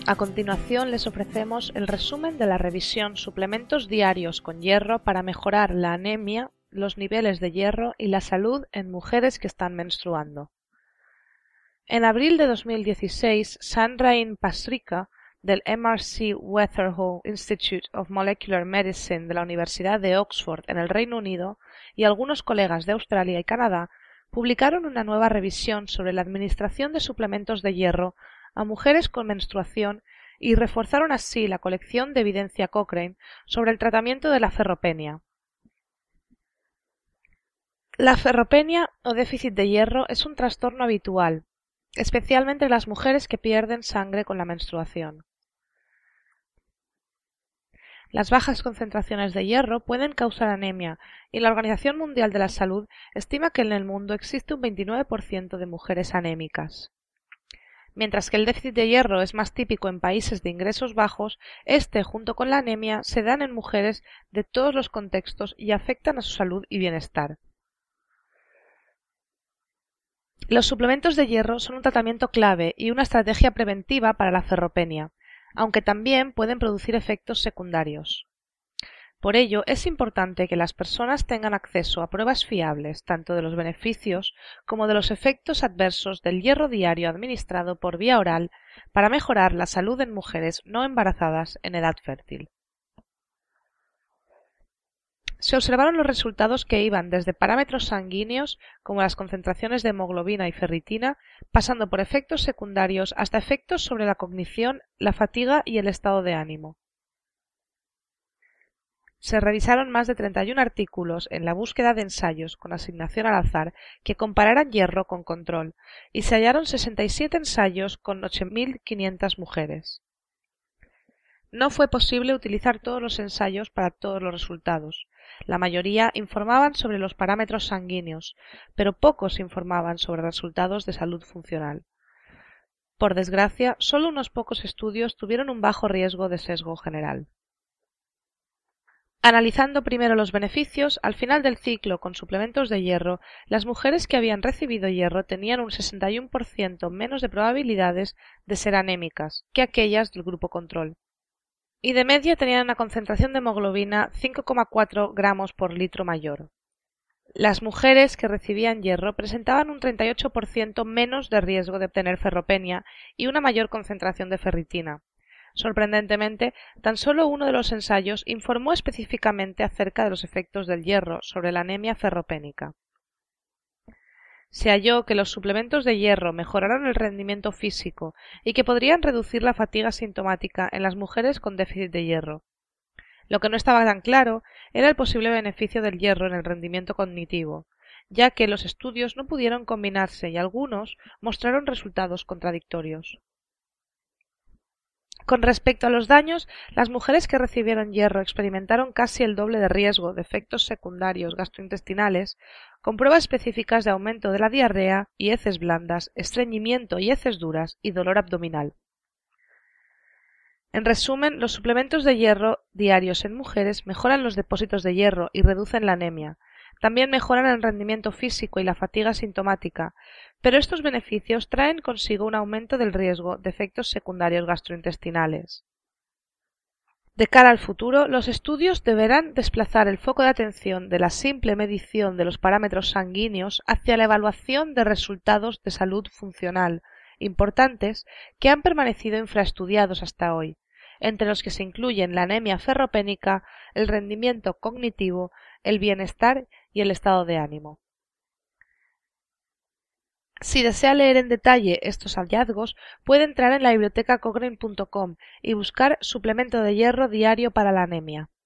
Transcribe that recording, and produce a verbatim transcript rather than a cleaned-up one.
A continuación les ofrecemos el resumen de la revisión Suplementos diarios con hierro para mejorar la anemia, los niveles de hierro y la salud en mujeres que están menstruando. En abril de dos mil dieciséis, Sandrain Pasricha, del M R C Weatherall Institute of Molecular Medicine de la Universidad de Oxford en el Reino Unido, y algunos colegas de Australia y Canadá publicaron una nueva revisión sobre la administración de suplementos de hierro a mujeres con menstruación y reforzaron así la colección de evidencia Cochrane sobre el tratamiento de la ferropenia. La ferropenia o déficit de hierro es un trastorno habitual, especialmente en las mujeres que pierden sangre con la menstruación. Las bajas concentraciones de hierro pueden causar anemia y la Organización Mundial de la Salud estima que en el mundo existe un veintinueve por ciento de mujeres anémicas. Mientras que el déficit de hierro es más típico en países de ingresos bajos, este, junto con la anemia, se dan en mujeres de todos los contextos y afectan a su salud y bienestar. Los suplementos de hierro son un tratamiento clave y una estrategia preventiva para la ferropenia, aunque también pueden producir efectos secundarios. Por ello, es importante que las personas tengan acceso a pruebas fiables tanto de los beneficios como de los efectos adversos del hierro diario administrado por vía oral para mejorar la salud en mujeres no embarazadas en edad fértil. Se observaron los resultados que iban desde parámetros sanguíneos, como las concentraciones de hemoglobina y ferritina, pasando por efectos secundarios hasta efectos sobre la cognición, la fatiga y el estado de ánimo. Se revisaron más de treinta y un artículos en la búsqueda de ensayos con asignación al azar que compararan hierro con control, y se hallaron sesenta y siete ensayos con ocho mil quinientas mujeres. No fue posible utilizar todos los ensayos para todos los resultados. La mayoría informaban sobre los parámetros sanguíneos, pero pocos informaban sobre resultados de salud funcional. Por desgracia, solo unos pocos estudios tuvieron un bajo riesgo de sesgo general. Analizando primero los beneficios, al final del ciclo con suplementos de hierro, las mujeres que habían recibido hierro tenían un sesenta y uno por ciento menos de probabilidades de ser anémicas que aquellas del grupo control. Y de media tenían una concentración de hemoglobina cinco coma cuatro gramos por litro mayor. Las mujeres que recibían hierro presentaban un treinta y ocho por ciento menos de riesgo de obtener ferropenia y una mayor concentración de ferritina. Sorprendentemente, tan solo uno de los ensayos informó específicamente acerca de los efectos del hierro sobre la anemia ferropénica. Se halló que los suplementos de hierro mejoraron el rendimiento físico y que podrían reducir la fatiga sintomática en las mujeres con déficit de hierro. Lo que no estaba tan claro era el posible beneficio del hierro en el rendimiento cognitivo, ya que los estudios no pudieron combinarse y algunos mostraron resultados contradictorios. Con respecto a los daños, las mujeres que recibieron hierro experimentaron casi el doble de riesgo de efectos secundarios gastrointestinales, con pruebas específicas de aumento de la diarrea y heces blandas, estreñimiento y heces duras y dolor abdominal. En resumen, los suplementos de hierro diarios en mujeres mejoran los depósitos de hierro y reducen la anemia. También mejoran el rendimiento físico y la fatiga sintomática, pero estos beneficios traen consigo un aumento del riesgo de efectos secundarios gastrointestinales. De cara al futuro, los estudios deberán desplazar el foco de atención de la simple medición de los parámetros sanguíneos hacia la evaluación de resultados de salud funcional importantes que han permanecido infraestudiados hasta hoy, entre los que se incluyen la anemia ferropénica, el rendimiento cognitivo, el bienestar y el estado de ánimo. Si desea leer en detalle estos hallazgos, puede entrar en la biblioteca cochrane punto com y buscar suplemento de hierro diario para la anemia.